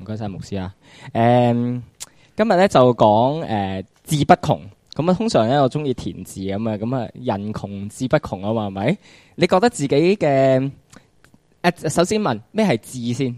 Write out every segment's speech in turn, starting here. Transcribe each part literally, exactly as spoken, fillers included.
該晒牧師啊。誒、嗯，今日咧就講誒志不窮。咁啊，通常咧我中意填字咁啊，咁啊人窮志不窮啊嘛，係咪？你覺得自己嘅誒、啊，首先問咩係志先？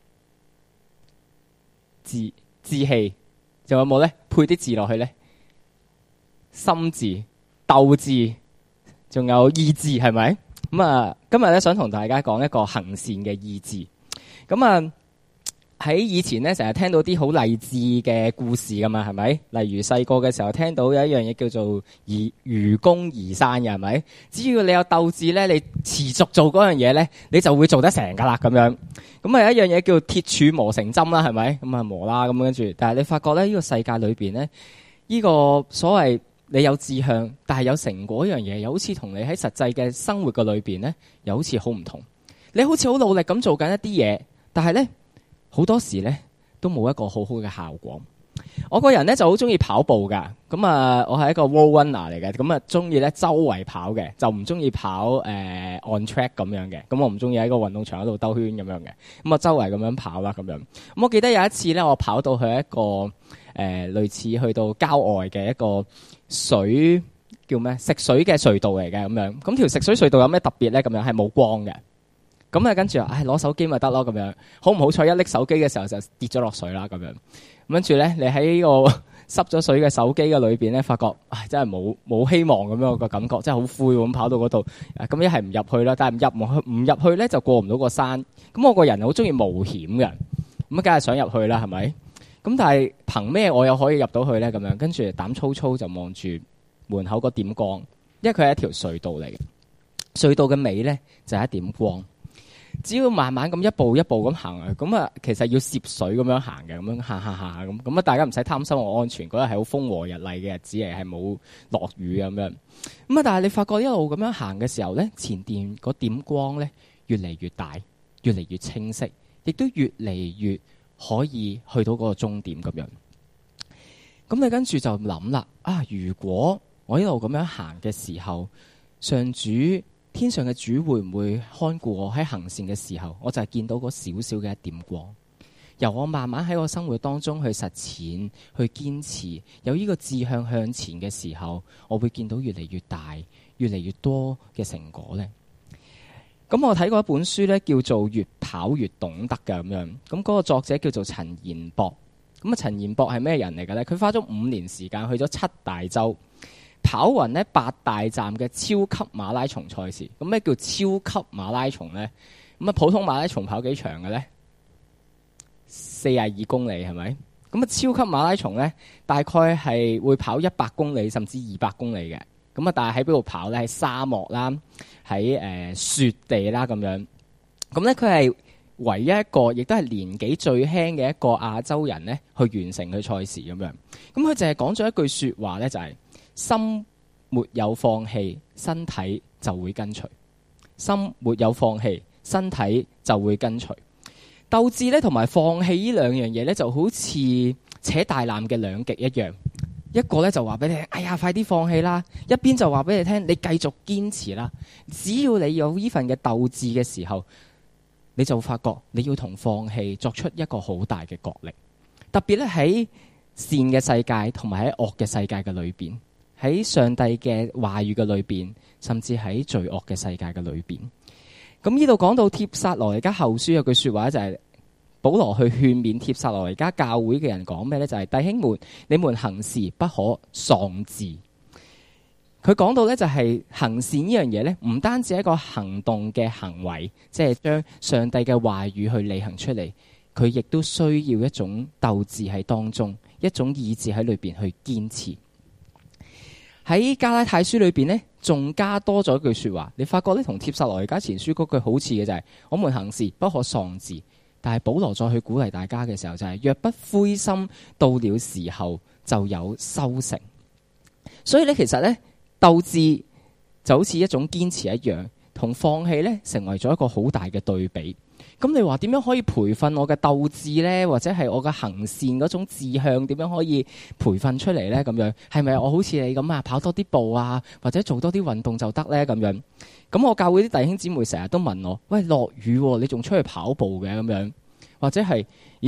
志志氣，仲有冇咧？配啲字落去咧？心字、鬥志，仲有意志，係咪？咁啊，今日咧想同大家講一個行善嘅意志。咁啊。喺以前咧，成日聽到啲好勵志嘅故事噶嘛，係咪？例如細個嘅時候聽到有一樣嘢叫做愚愚公移山嘅，係咪？只要你有鬥志咧，你持續做嗰樣嘢咧，你就會做得成噶啦咁樣。咁啊有一樣嘢叫鐵杵磨成針啦，係咪？咁啊磨啦咁跟住，但係你發覺咧呢個世界裏邊咧，呢個所謂你有志向，但係有成果一樣嘢，又好似同你喺實際嘅生活嘅裏邊咧，又好似好唔同。你好似好努力咁做緊一啲嘢，但係咧。好多時咧都冇一個好好嘅效果。我個人咧就好中意跑步噶，咁啊我係一個 wall runner 嚟嘅，咁啊中意咧周圍跑嘅，就唔中意跑誒、呃、on track 咁樣嘅。咁我唔中意喺個運動場嗰度兜圈咁樣嘅。咁啊周圍咁樣跑啦咁樣。咁我記得有一次咧，我跑到去一個誒、呃、類似去到郊外嘅一個水叫咩食水嘅隧道嚟嘅咁樣。咁條食水隧道有咩特別咧？咁樣係冇光嘅。咁啊，跟住啊，唉，攞手機咪得咯，咁樣好唔好彩？一拎手機嘅時候就跌咗落水啦，咁樣。跟住咧，你喺呢個濕咗水嘅手機嘅裏邊咧，發覺唉，真係冇冇希望咁樣個感覺，真係好灰咁跑到嗰度。咁一係唔入去啦，但係唔入唔去唔入去咧就過唔到個山。咁我個人好中意冒險嘅，咁啊，梗係想入去啦，係咪？咁但係憑咩我又可以入到去咧？咁樣跟住膽粗粗就望住門口嗰點光，因為佢係一條隧道嚟嘅。隧道嘅尾咧就係一點光。只要慢慢咁一步一步咁行啊，咁啊其實要涉水咁樣行嘅，咁樣行行行下咁，咁啊大家唔使擔心我安全，嗰日係好風和日麗嘅日子嚟，係冇落雨咁樣。咁啊，但係你發覺一路咁樣行嘅時候咧，前邊嗰點光咧越嚟越大，越嚟越清晰，亦都越嚟越可以去到嗰個終點咁樣。咁你跟住就諗啦，啊如果我一路咁樣行嘅時候，上主天上嘅主會唔會看顧我喺行善嘅時候，我就係見到嗰少少嘅一點光，由我慢慢喺我生活當中去實踐、去堅持，有呢個志向向前嘅時候，我會見到越嚟越大、越嚟越多嘅成果呢。咁我睇過一本書呢，叫做《越跑越懂得》嘅咁樣，咁嗰個作者叫做陳彥博。咁啊，陳彥博係咩人嚟嘅呢？佢花咗五年時間去咗七大洲。跑勻呢八大站嘅超級馬拉松賽事。咁咩叫超級馬拉松呢？咁啊，普通馬拉松跑幾長嘅呢？四十二公里係咪？咁啊，超級馬拉松呢，大概係會跑一百公里甚至二百公里嘅。咁啊，但係喺邊度跑呢？喺沙漠啦，喺誒、呃、雪地啦咁樣。咁咧，佢係唯一一個，亦都係年紀最輕嘅一個亞洲人呢，去完成佢賽事咁樣。咁佢淨係講咗一句說話呢，就係、是。心沒有放棄，身體就會跟隨；心沒有放棄，身體就會跟隨。鬥志咧同埋放棄呢兩樣嘢咧，就好似扯大纜嘅兩極一樣。一個咧就話俾你聽，哎呀，快啲放棄啦！一邊就話俾你聽，你繼續堅持啦。只要你有呢份嘅鬥志嘅時候，你就發覺你要同放棄作出一個好大嘅角力。特別咧喺善嘅世界同埋喺惡嘅世界嘅裏邊。喺上帝嘅話語嘅裏邊，甚至喺罪惡嘅世界嘅裏邊。咁呢度講到帖撒羅尼迦後書有句說話就係、是、保羅去勸勉帖撒羅尼迦教會嘅人講咩呢？就係、是、弟兄們，你們行事不可喪志。佢講到呢，就係行善呢樣嘢呢，唔單止係一個行動嘅行為，即係將上帝嘅話語去履行出嚟，佢亦都需要一種鬥志喺當中，一種意志喺裏邊去堅持。喺加拉太書裏邊呢，仲加多咗一句說話，你發覺呢，同帖撒羅尼迦前書嗰句好似嘅就係、是、我們行事不可喪志。但係保羅再去鼓勵大家嘅時候就係、是、若不灰心，到了時候就有收成。所以咧，其實咧，鬥志就好似一種堅持一樣，同放棄咧成為咗一個好大嘅對比。咁你話點樣可以培訓我嘅鬥志呢？或者係我嘅行善嗰種志向點樣可以培訓出嚟呢？咁樣係咪我好似你咁啊，跑多啲步啊，或者做多啲運動就得呢？咁樣咁我教會啲弟兄姊妹成日都問我：喂，落雨喎，你仲出去跑步嘅咁樣？或者係咦？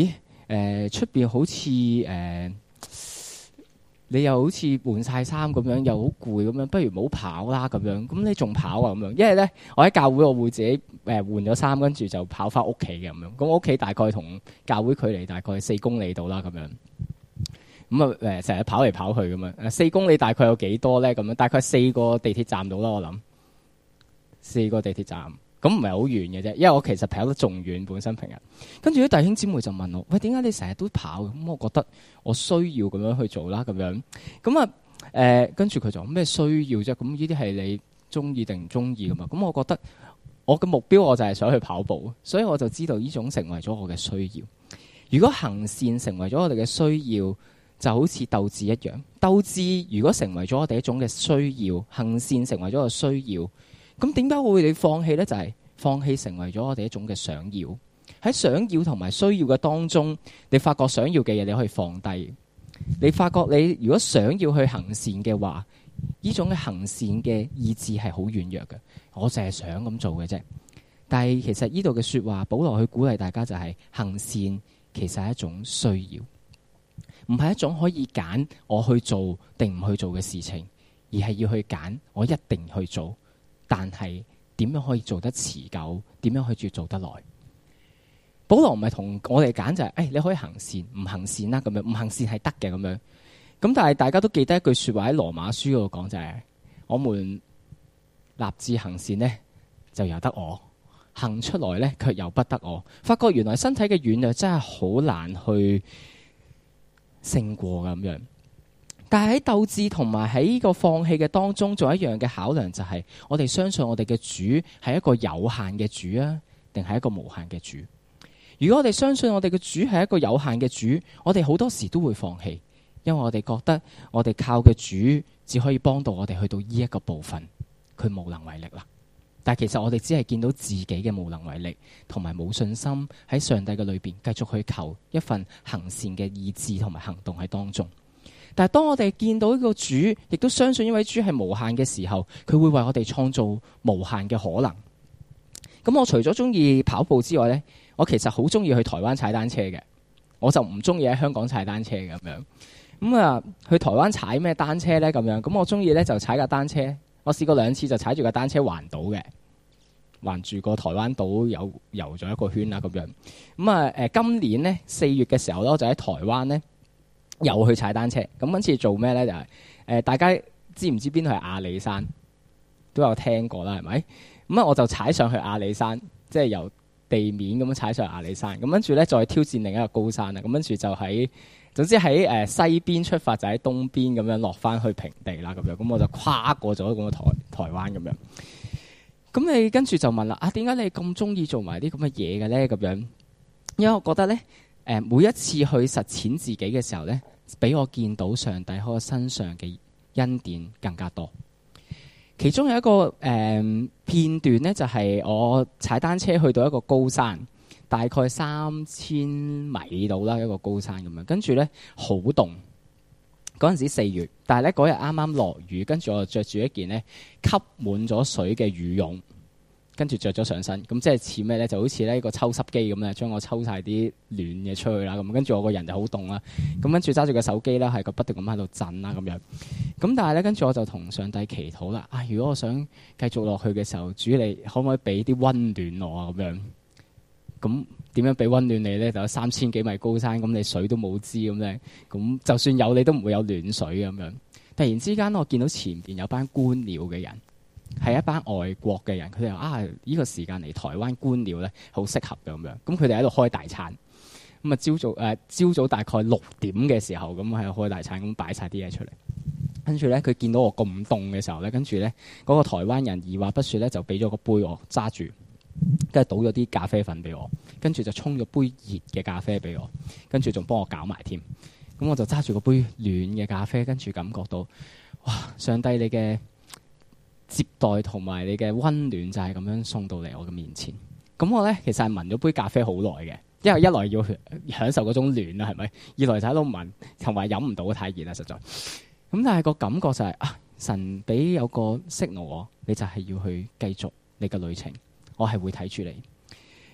誒出邊好似誒、呃、你又好似換晒衫咁樣，又好攰咁樣，不如唔好跑啦咁樣。咁你仲跑啊咁樣？因為咧，我喺教會我會自己誒換咗衫，跟住就跑翻屋企嘅咁樣。咁我屋企大概同教會距離大概四公里度啦咁樣。咁啊誒成日跑嚟跑去咁樣。誒四公里大概有幾多咧？咁樣大概四個地鐵站到啦，我諗四個地鐵站。咁唔係好遠嘅啫，因為我其實跑得仲遠，本身平日。跟住啲弟兄姊妹就問我：喂，點解你成日都跑？咁我覺得我需要咁樣去做啦，咁樣。咁啊誒，跟住佢就咩需要啫？咁呢啲係你中意定唔中意噶嘛？咁我覺得我嘅目標我就係想去跑步，所以我就知道呢種成為咗我嘅需要。如果行善成為咗我哋嘅需要，就好似鬥志一樣。鬥志如果成為咗我哋一種嘅需要，行善成為咗個需要。咁點解會你放棄呢？就係、是、放棄成為咗我哋一種嘅想要。喺想要同埋需要嘅當中，你發覺想要嘅嘢你可以放低。你發覺你如果想要去行善嘅話，呢種嘅行善嘅意志係好軟弱嘅。我淨係想咁做嘅啫。但係其實呢度嘅說話，保羅去鼓勵大家就係行善其實係一種需要，唔係一種可以揀我去做定唔去做嘅事情，而係要去揀我一定去做。但係點樣可以做得持久？點樣可以做得耐？保羅唔係同我哋揀就係、是，誒、哎、你可以行善，唔行善啦咁樣，唔行善係得嘅咁樣。咁但係大家都記得一句說話喺羅馬書嗰度講就係、是，我們立志行善呢，就由得我行出來呢，卻由不得我。發覺原來身體嘅軟弱真係好難去勝過咁樣。但係喺鬥志同埋喺呢個放棄嘅當中，仲有一樣嘅考量就係，我哋相信我哋嘅主係一個有限嘅主啊，定係一個無限嘅主？如果我哋相信我哋嘅主係一個有限嘅主，我哋好多時都會放棄，因為我哋覺得我哋靠嘅主只可以幫到我哋去到呢一個部分，佢無能為力啦。但係其實我哋只係見到自己嘅無能為力，同埋冇信心喺上帝嘅裏邊繼續去求一份行善嘅意志同埋行動喺當中。但係當我哋見到呢個主，亦都相信呢位主係無限嘅時候，佢會為我哋創造無限嘅可能。咁我除咗中意跑步之外呢，我其實好中意去台灣踩單車嘅。我就唔中意喺香港踩單車嘅咁樣。咁啊，去台灣踩咩單車呢？咁樣咁我中意呢就踩架單車。我試過兩次就踩住架單車環島嘅，環住個台灣島有遊咗一個圈啦咁樣。咁啊誒，今年呢，四月嘅時候咧，我就喺台灣呢。又去踩單車，咁今次做咩咧？就係、是、誒、呃，大家知唔知邊度係阿里山？都有聽過啦，係咪？咁啊，我就踩上去阿里山，即係由地面咁樣踩上去阿里山，咁跟住咧再挑戰另一個高山啦。咁跟住就喺，總之喺誒、呃、西邊出發，就喺東邊咁樣落翻去平地啦。咁樣，咁我就跨過咗咁個台台灣咁樣。咁你跟住就問啦，啊，點解你咁中意做埋啲咁嘅嘢嘅咧？咁樣，因為我覺得咧。誒，每一次去實踐自己嘅時候咧，俾我見到上帝喺我身上嘅恩典更加多。其中有一個誒、呃、片段咧，就係、是、我踩單車去到一個高山，大概三千米度啦，一個高山咁樣。跟住咧好凍，嗰陣時四月，但係咧嗰日啱啱落雨，跟住我就着住一件咧吸滿咗水嘅羽絨。跟住着咗上身，咁即係似咩咧？就好似呢個抽濕機咁咧，將我抽晒啲暖嘅出去啦。咁跟住我個人就好凍啦。咁跟住揸住個手機啦，係個不斷咁喺度震啦咁樣。咁但係咧，跟住我就同上帝祈禱啦。啊，如果我想繼續落去嘅時候，主你可唔可以俾啲溫暖我啊？咁樣，咁點樣俾溫暖你咧？就有三千幾米高山，咁你水都冇支咁咧。咁就算有，你都唔會有暖水咁樣。突然之間，我見到前邊有班觀鳥嘅人。係一班外國嘅人，佢哋話啊，呢個時間嚟台灣觀鳥咧，好適合嘅咁樣。咁佢哋喺度開大餐，咁啊朝早誒朝早大概六點嘅時候，咁喺度開大餐，咁擺晒啲嘢出嚟。跟住咧，佢見到我咁凍嘅時候咧，跟住咧嗰個台灣人二話不說咧，就俾咗個杯我揸住，跟住倒咗啲咖啡粉俾我，跟住就沖咗杯熱嘅咖啡俾我，跟住仲幫我攪埋添。咁我就揸住個杯暖嘅咖啡，跟住感覺到哇，上帝你嘅接待同埋你嘅溫暖就係咁樣送到嚟我嘅面前。咁我咧其實係聞咗杯咖啡好耐嘅，因為一來要享受嗰種暖啦，係咪？二來就喺度聞，同埋飲唔到太熱啦，實在。咁但係個感覺就係、是、啊，神俾有個 signal我，你就係要去繼續你嘅旅程，我係會睇住你。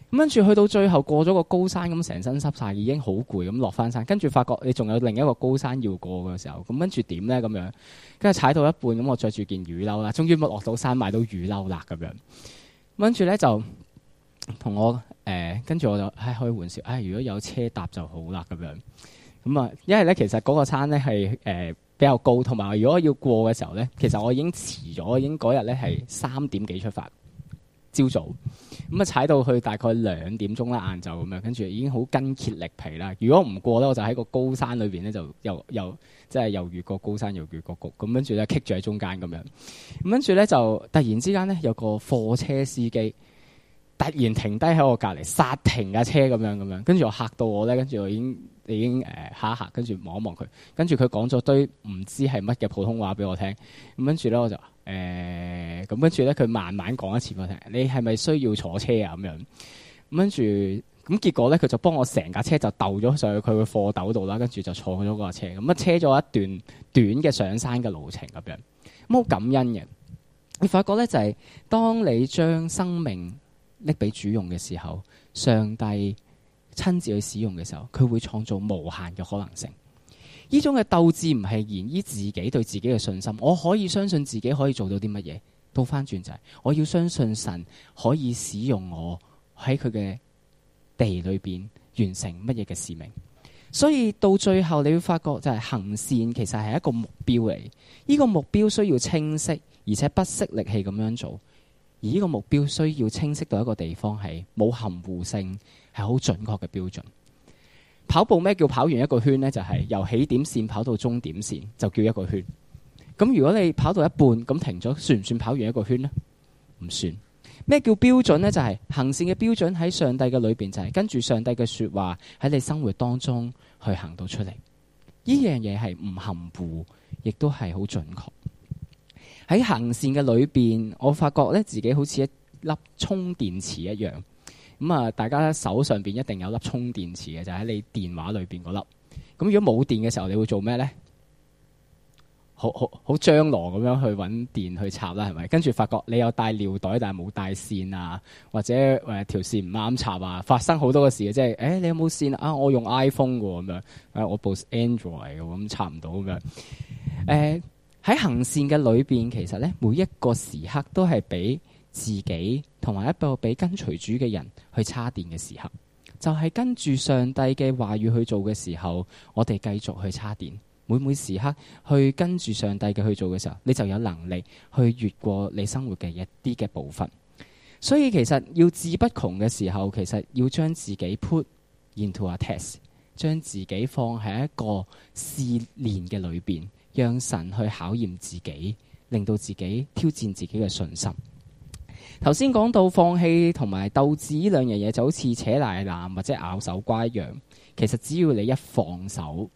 咁跟住去到最後過咗個高山，咁成身濕晒，已經好攰咁落翻山。跟住發覺你仲有另一個高山要過嘅時候，咁跟住點咧？咁樣跟住踩到一半，咁我着住件雨褸啦，終於落到山買到雨褸啦，咁樣跟住咧就同我誒，跟、呃、住我就唉開玩笑，唉如果有車搭就好啦，咁樣咁啊，因為咧其實嗰個山咧係誒比較高，同埋如果要過嘅時候咧，其實我已經遲咗，已經嗰日咧係三點幾出發。朝早咁啊，踩到去大概兩點鐘啦，晏晝咁樣，跟住已經好筋竭力疲啦。如果唔過咧，我就喺個高山裏邊咧，就又又即係又越過高山，又越過谷，咁跟住咧棘住喺中間咁樣。咁跟住咧就突然之間咧有個貨車司機突然停低喺我隔離，剎停架車咁樣咁樣，跟住我嚇到我咧，跟住我已經已經誒嚇一嚇，跟住望一望佢，跟住佢講咗堆唔知係乜嘅普通話俾我聽，咁跟住咧我就。誒咁跟住咧，佢慢慢講一次俾我聽。你係咪需要坐車啊？咁樣咁跟住咁結果咧，佢就幫我成架車就兜咗上去佢個貨斗度啦。跟住就坐咗嗰架車，咁啊車咗一段短嘅上山嘅路程咁樣。咁好感恩嘅。你發覺咧就係、是、當你將生命拎俾主用嘅時候，上帝親自去使用嘅時候，佢會創造無限嘅可能性。呢種嘅鬥志唔係源於自己對自己嘅信心，我可以相信自己可以做到啲乜嘢。倒翻轉就係我要相信神可以使用我喺佢嘅地裏邊完成乜嘢嘅使命。所以到最後你會發覺就係行善其實係一個目標嚟，呢個目標需要清晰，而且不惜力氣咁樣做。而呢個目標需要清晰到一個地方係冇含糊性，係好準確嘅標準。跑步咩叫跑完一個圈呢？就係、是、由起點線跑到終點線就叫一個圈。咁如果你跑到一半咁停咗，算唔算跑完一個圈呢？唔算。咩叫標準呢？就係、是、行善嘅標準喺上帝嘅裏邊，就係跟住上帝嘅說話喺你生活當中去行到出嚟。呢樣嘢係唔含糊，亦都係好準確。喺行善嘅裏邊，我發覺咧自己好似一粒充電池一樣。咁啊，大家手上邊一定有粒充電池嘅，就喺你電話裏邊嗰粒。咁如果冇電嘅時候，你會做咩咧？好好好張羅咁樣去揾電去插啦，係咪？跟住發覺你有帶尿袋，但係冇帶線啊，或者誒條線唔啱插啊，發生好多嘅事嘅，即係誒你有冇線啊？我用 iPhone 嘅咁樣，誒我部 Android 嘅咁插唔到咁樣。誒喺行善嘅裏邊，其實咧每一個時刻都係俾自己同埋一個俾跟隨主嘅人去叉電嘅時刻，就係、是、跟住上帝嘅話語去做嘅時候，我哋繼續去叉電。每每時刻去跟住上帝嘅去做嘅時候，你就有能力去越過你生活嘅一啲嘅部分。所以其實要志不窮嘅時候，其實要將自己 put into a test， 將自己放喺一個試煉嘅裏邊，讓神去考驗自己，令到自己挑戰自己嘅信心。頭先講到放棄同埋鬥志呢兩樣嘢，就好似扯泥纜或者咬手瓜一樣。其實只要你一放手，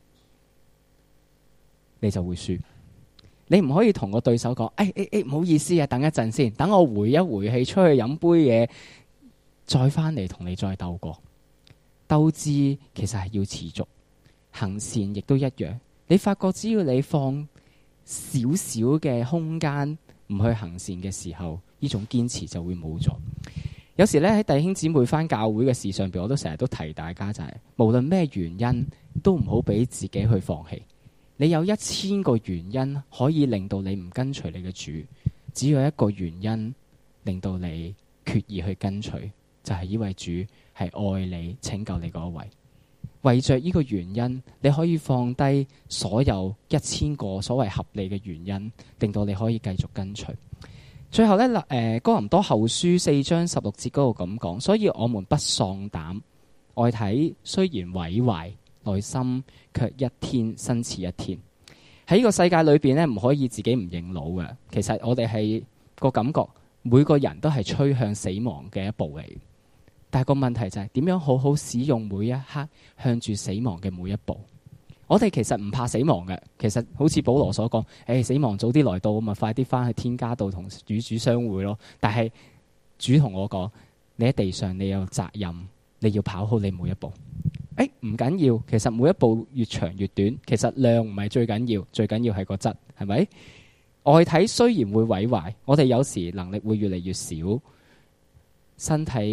你就會輸。你唔可以同個對手講：誒誒誒，唔好意思啊，等一陣先，等我回一回氣，出去飲杯嘢，再翻嚟同你再鬥過。鬥志其實係要持續，行善亦都一樣。你發覺只要你放少少嘅空間唔去行善嘅時候，呢種堅持就會冇咗。有時咧喺弟兄姊妹返教會嘅事上邊，我都成日都提大家就係、是，無論咩原因都唔好俾自己去放棄。你有一千個原因可以令到你唔跟隨你嘅主，只有一個原因令到你決意去跟隨，就係、是、呢位主係愛你、拯救你嗰一位。為着呢個原因，你可以放低所有一千個所謂合理嘅原因，令到你可以繼續跟隨。最後咧，誒哥林多後書四章十六節嗰度咁講，所以我們不喪膽，外體雖然毀壞，內心卻一天新似一天。喺呢個世界裏邊咧，唔可以自己唔認老嘅。其實我哋係個感覺，每個人都係趨向死亡嘅一步嚟。但係個問題就係、是、點樣好好使用每一刻向住死亡嘅每一步。我哋其實唔怕死亡嘅，其實好似保羅所講，誒、哎、死亡早啲來到，咪快啲翻去天家度同與主相會咯。但係主同我講，你喺地上你有責任，你要跑好你每一步。誒唔緊要，其實每一步越長越短，其實量唔係最緊要，最緊要係個質，係咪？外體雖然會毀壞，我哋有時能力會越嚟越少，身體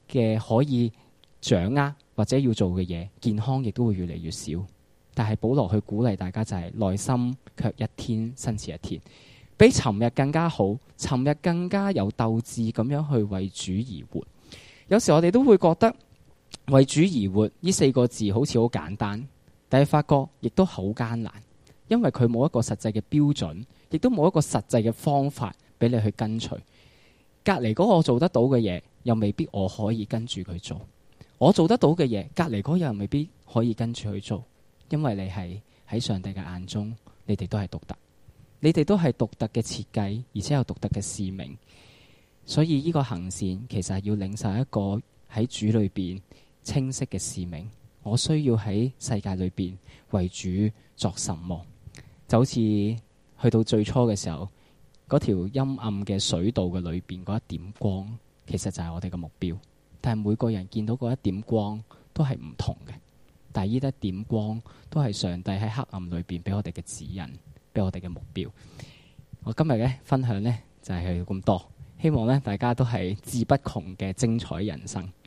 嘅可以掌握或者要做嘅嘢，健康亦都會越嚟越少。但係保羅去鼓勵大家就係內心卻一天新似一天，比尋日更加好，尋日更加有鬥志咁樣去為主而活。有時我哋都會覺得為主而活呢四個字好似好簡單，但係發覺亦都好艱難，因為佢冇一個實際嘅標準，亦都冇一個實際嘅方法俾你去跟隨。隔離嗰個做得到嘅嘢，又未必我可以跟住佢做；我做得到嘅嘢，隔離嗰個又未必可以跟住去做。因為你係喺上帝嘅眼中，你哋都係獨特，你哋都係獨特嘅設計，而且有獨特嘅使命。所以呢個行善其實係要領受一個喺主裏邊清晰嘅使命。我需要喺世界裏邊為主作什麼？就好似去到最初嘅時候，嗰條陰暗嘅水道嘅裏邊嗰一點光，其實就係我哋嘅目標。但係每個人見到嗰一點光都係唔同嘅。但係呢一點光都係上帝喺黑暗裏邊俾我哋嘅指引，俾我哋嘅目標。我今日嘅分享呢，就係咁多，希望咧大家都係志不窮嘅精彩人生。